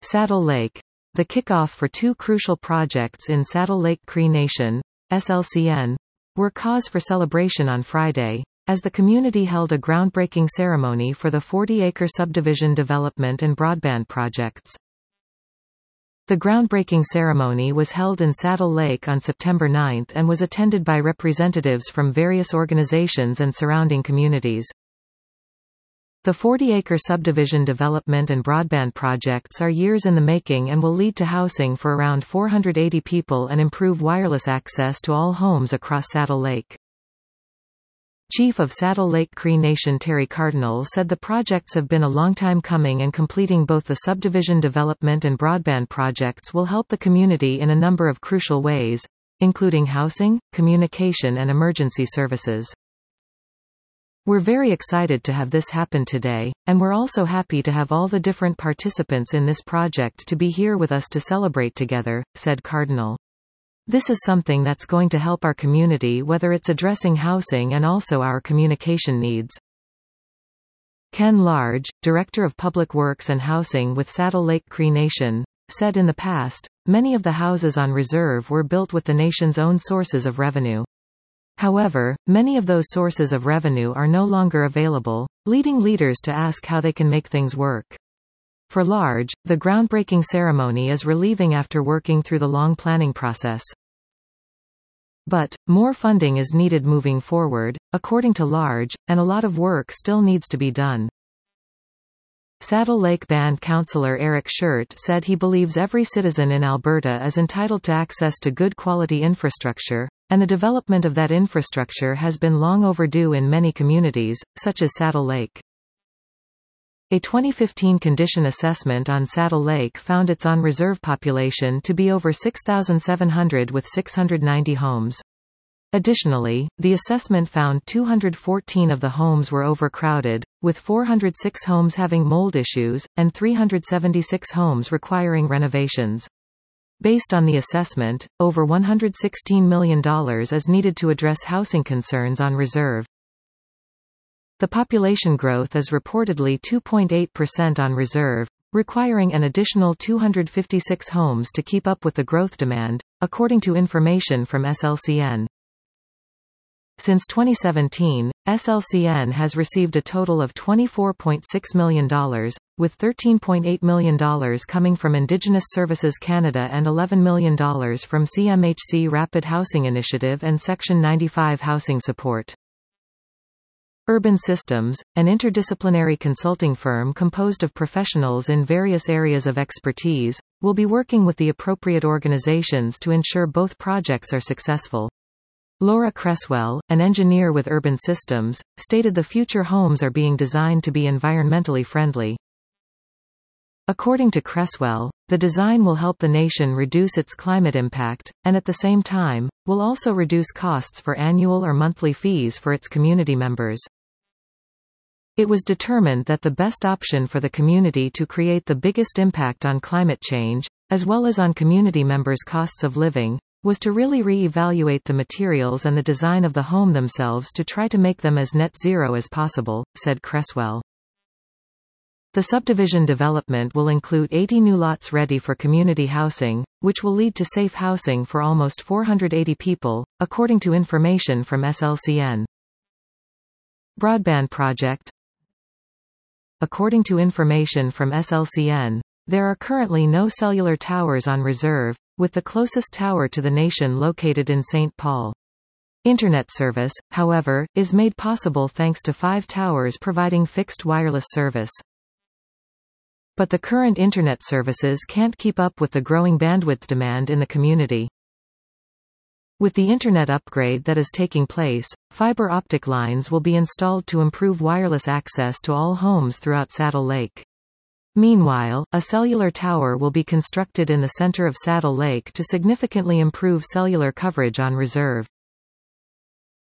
Saddle Lake. The kickoff for two crucial projects in Saddle Lake Cree Nation, SLCN, were cause for celebration on Friday, as the community held a groundbreaking ceremony for the 40-acre subdivision development and broadband projects. The groundbreaking ceremony was held in Saddle Lake on September 9 and was attended by representatives from various organizations and surrounding communities. The 40-acre subdivision development and broadband projects are years in the making and will lead to housing for around 480 people and improve wireless access to all homes across Saddle Lake. Chief of Saddle Lake Cree Nation Terry Cardinal said the projects have been a long time coming, and completing both the subdivision development and broadband projects will help the community in a number of crucial ways, including housing, communication and emergency services. We're very excited to have this happen today, and we're also happy to have all the different participants in this project to be here with us to celebrate together, said Cardinal. This is something that's going to help our community, whether it's addressing housing and also our communication needs. Ken Large, Director of Public Works and Housing with Saddle Lake Cree Nation, said in the past, many of the houses on reserve were built with the nation's own sources of revenue. However, many of those sources of revenue are no longer available, leading leaders to ask how they can make things work. For Large, the groundbreaking ceremony is relieving after working through the long planning process. But, more funding is needed moving forward, according to Large, and a lot of work still needs to be done. Saddle Lake Band Councillor Eric Shirt said he believes every citizen in Alberta is entitled to access to good quality infrastructure, and the development of that infrastructure has been long overdue in many communities, such as Saddle Lake. A 2015 condition assessment on Saddle Lake found its on-reserve population to be over 6,700 with 690 homes. Additionally, the assessment found 214 of the homes were overcrowded, with 406 homes having mold issues, and 376 homes requiring renovations. Based on the assessment, over $116 million is needed to address housing concerns on reserve. The population growth is reportedly 2.8% on reserve, requiring an additional 256 homes to keep up with the growth demand, according to information from SLCN. Since 2017, SLCN has received a total of $24.6 million, with $13.8 million coming from Indigenous Services Canada and $11 million from CMHC Rapid Housing Initiative and Section 95 housing support. Urban Systems, an interdisciplinary consulting firm composed of professionals in various areas of expertise, will be working with the appropriate organizations to ensure both projects are successful. Laura Cresswell, an engineer with Urban Systems, stated the future homes are being designed to be environmentally friendly. According to Cresswell, the design will help the nation reduce its climate impact, and at the same time, will also reduce costs for annual or monthly fees for its community members. It was determined that the best option for the community to create the biggest impact on climate change, as well as on community members' costs of living, was to really re-evaluate the materials and the design of the home themselves to try to make them as net zero as possible, said Cresswell. The subdivision development will include 80 new lots ready for community housing, which will lead to safe housing for almost 480 people, according to information from SLCN. Broadband project. According to information from SLCN, there are currently no cellular towers on reserve, with the closest tower to the nation located in St. Paul. Internet service, however, is made possible thanks to 5 towers providing fixed wireless service. But the current internet services can't keep up with the growing bandwidth demand in the community. With the internet upgrade that is taking place, fiber optic lines will be installed to improve wireless access to all homes throughout Saddle Lake. Meanwhile, a cellular tower will be constructed in the center of Saddle Lake to significantly improve cellular coverage on reserve.